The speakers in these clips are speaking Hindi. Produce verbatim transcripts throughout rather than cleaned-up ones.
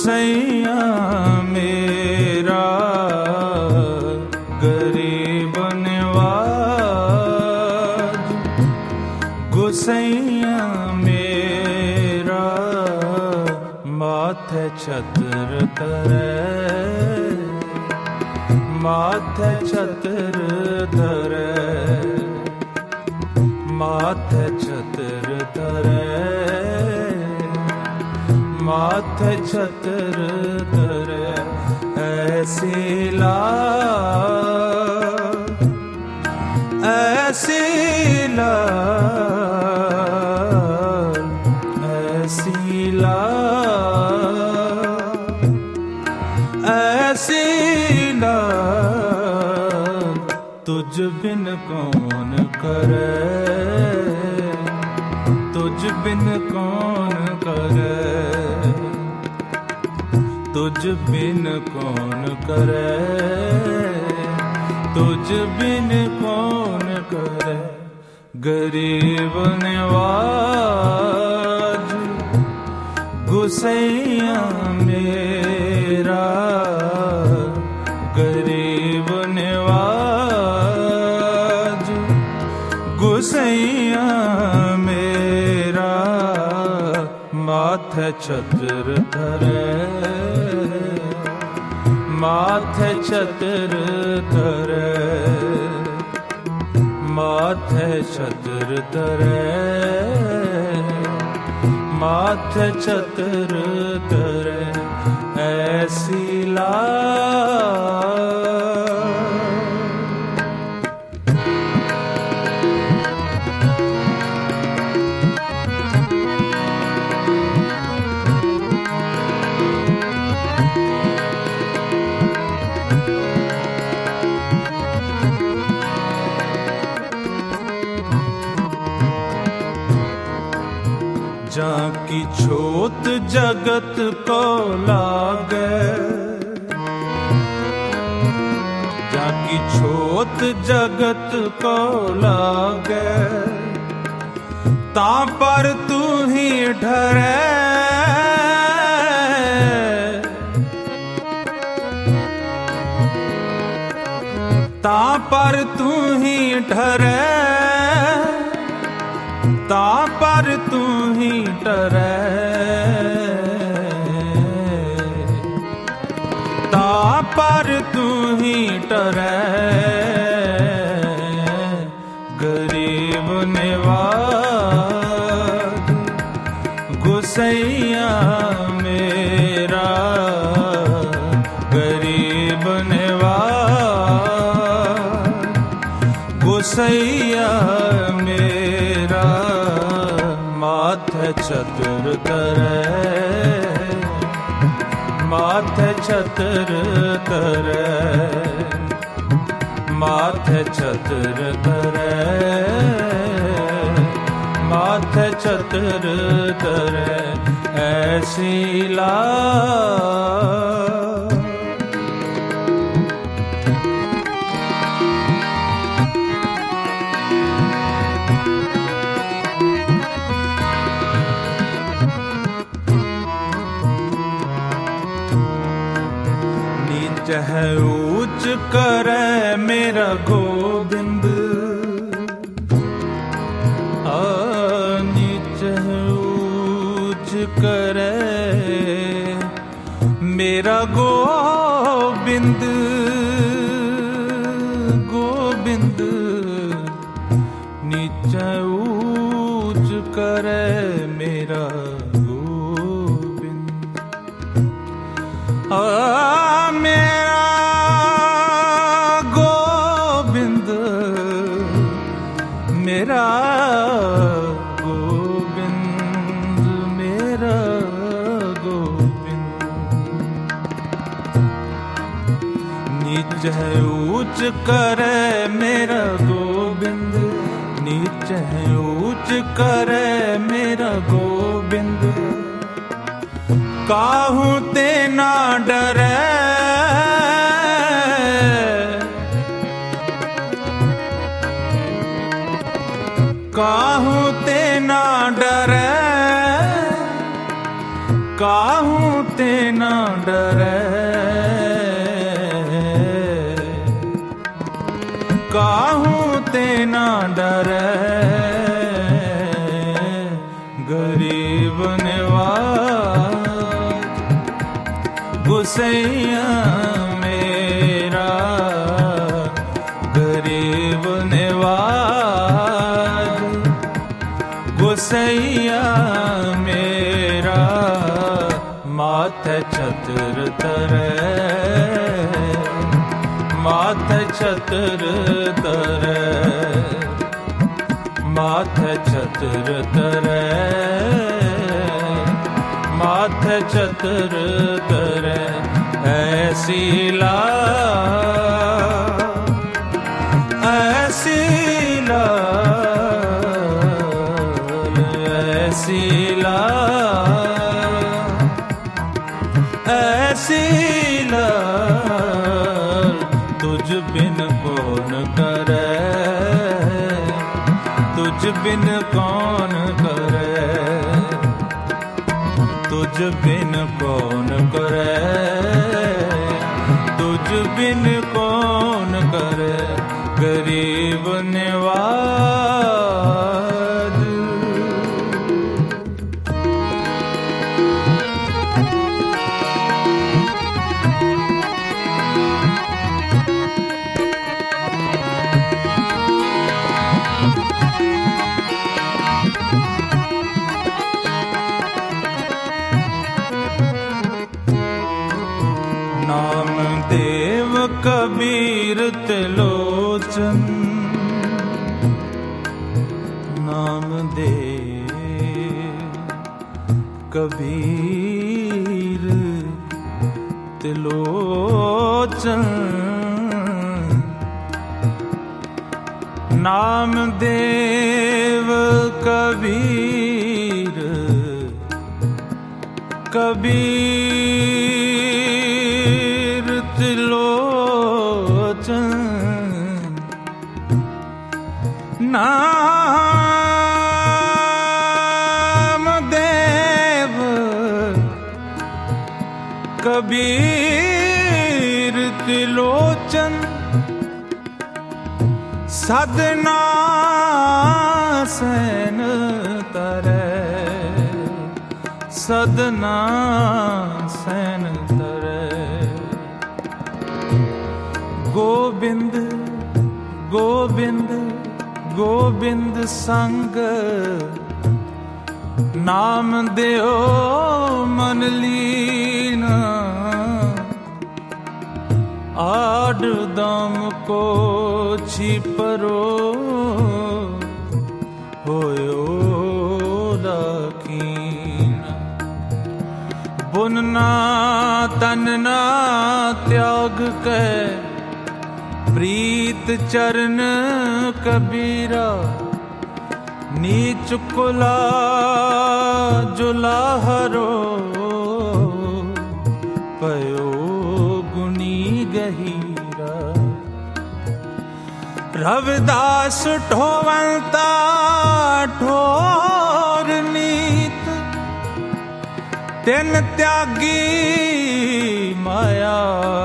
गुसैया मेरा गरीब निवाज, गुसैया मेरा माथे छत्र धरे, माथे छत्र धरे, माथे छत्र धरे, माथे छत्र धरे। ऐसी लाज, ऐसी लाज, ऐसी लाज, ऐसी लाज तुझ बिन कौन करे, तुझ बिन कौन करे, तुझ बिन कौन करे, तुझ बिन कौन करे। गरीब निवाज गुसैया मेरा, गरीब निवाज गुसैया मेरा माथे छत्र धरे, माथे छत्र धरे, माथे छत्र धरे, माथे छत्र धरे। ऐसी लाज जाकी छोत जगत को लागे, जाकी छोत जगत को लागे, तां पर तू ही ठहरे, तां पर तू ही ठहरे, तां पर तू ही ठहरे, तां पर तू ही ठहरे। गरीब निवाज गुसैया मेरा, गरीब निवाज गुसैया मेरा माथे छत्र धरे, माथे छत्र धरे, माथे छत्र धरे, माथे छत्र धरे। ऐसी लाज है ऊंच करे मेरा गोविंद, नीच है ऊंच करे मेरा गोविंद, गोविंद नीच ऊंच करे मेरा गोविंद। आ मेरा गोविंद, मेरा गोविंद, मेरा गोविंद। नीच है ऊंच करे मेरा गोविंद, नीच है ऊंच करे मेरा गोविंद। काहू ते ना डरे, काहू ते ना डरे, काहू ते ना काहूं ते ना डरे, गरीब निवाज गुसैया मेरा, गरीब निवाज गुसैया मेरा, माथे छतर तरे, माथे छतर तरे, माथे छतर तरे, माथे छतर तरे, ऐसी ला ऐसी ला ऐसी ला ऐसी ला, तुझ बिन कौन करे, तुझ बिन कौन करे, तुझ बिन कौन करे, तुझ बिन कौन करे, गरीब निवाज। नाम देव Kabir Trilochan, Namdev Kabir Trilochan, Namdev Kabir Kabir Trilochan, Namdev Kabir Trilochan, Sadhna Sain तरे, सदना सैन तरे, गोबिंद गोबिंद गोबिंद संग, नाम देओ मन लीना, आड दम को छिपरो होयो दाखीना, बुनना तनना त्याग के, प्रीत चरण कबीरा, नीच कुला जुलाहरो, पयो गुनी गहीरा, रविदास ठोवंता ठोर नीत, तिन त्यागी माया,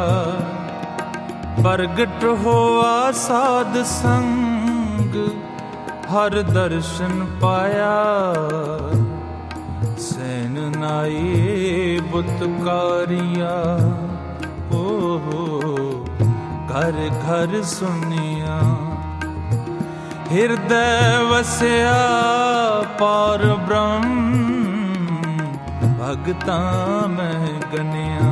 प्रगट होआ साध संग, हर दर्शन पाया, सैन नाई बुतकारिया, ओ हो घर घर सुनिया, हृदय वसया पार ब्रह्म, भगता में गनिया,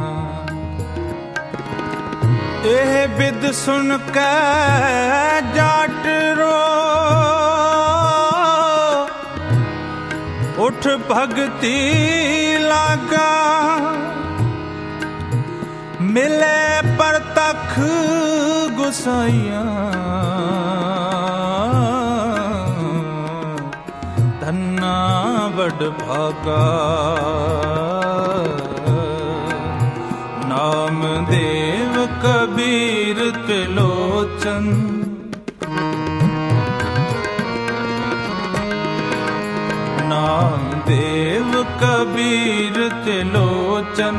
एह बिद सुन के जाट रो, उठ भगती लागा, मिले पर तख गुसाइया, धन्ना बड़ भागा, नाम देव कबीर त्रिलोचन, नाम देव कबीर त्रिलोचन,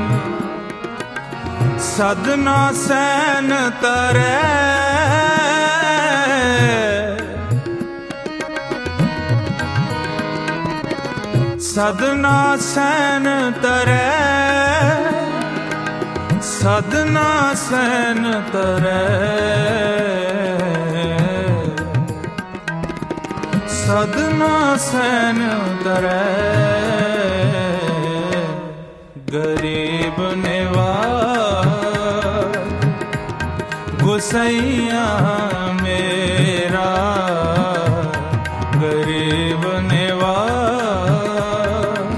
सदना सैन तरे, सदना सैन तरै सदना सैन तरै सदना सैन तरै गरीब निवाज गुसैया मेरा गरीब निवाज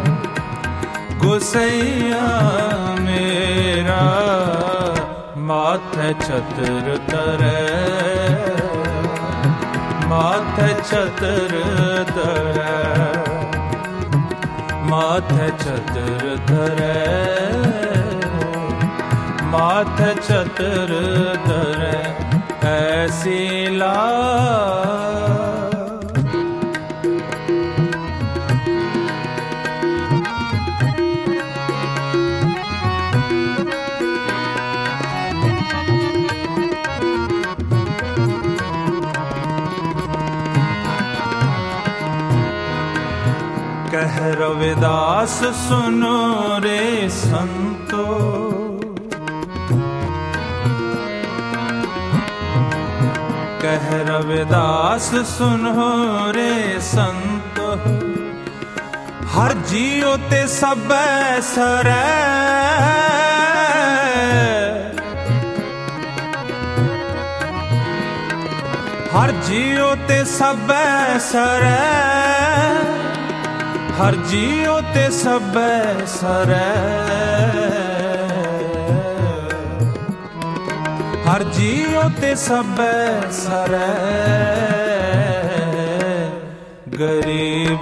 गुसैया मेरा माथे छतर तरै माथे छतर तरै माथे छतर तरै माथे छतर तरै ऐसी लाज कह रविदास सुनो रे संतो कह रविदास सुनो रे संतो हर जीओ ते सब सरै हर जीओ ते सब सरै हर जीओ ते सब सरै हर जीओ ते सब सरै गरीब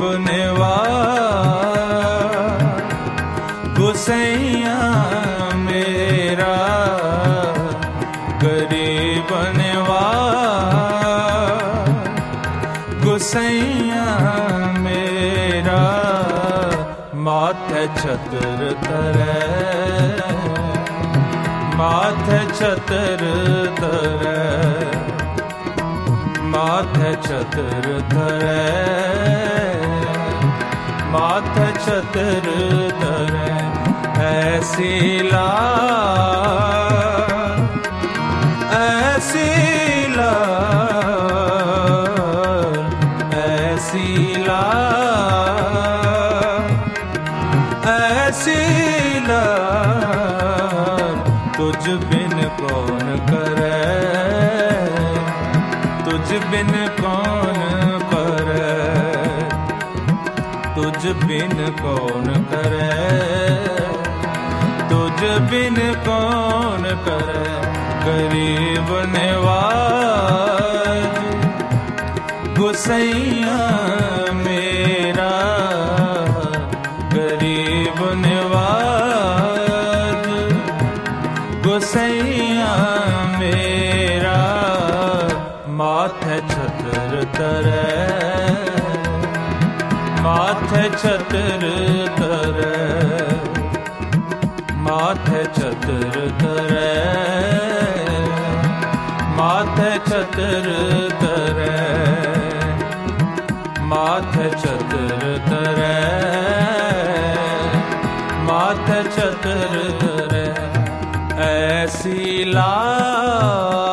निवाज गुसैया मेरा गरीब निवाज गुसैया मेरा माथे छतर तरै माथे छतर तरै माथे छतर तरै माथे छतर तरै ऐसी लाज ऐसी लाज ऐसी लाज ऐसी लाज तुझ बिन कौन करे तुझ बिन कौन करे तुझ बिन कौन करे तुझ बिन कौन करे गरीब निवाज गुसैया मेरा गरीब निवाज गुसैया मेरा माथे छतर तरै माथे छतर तरै माथे छतर तरै माथे छतर तरै माथे छतर तरै माथे छतर तरै ऐसी लाज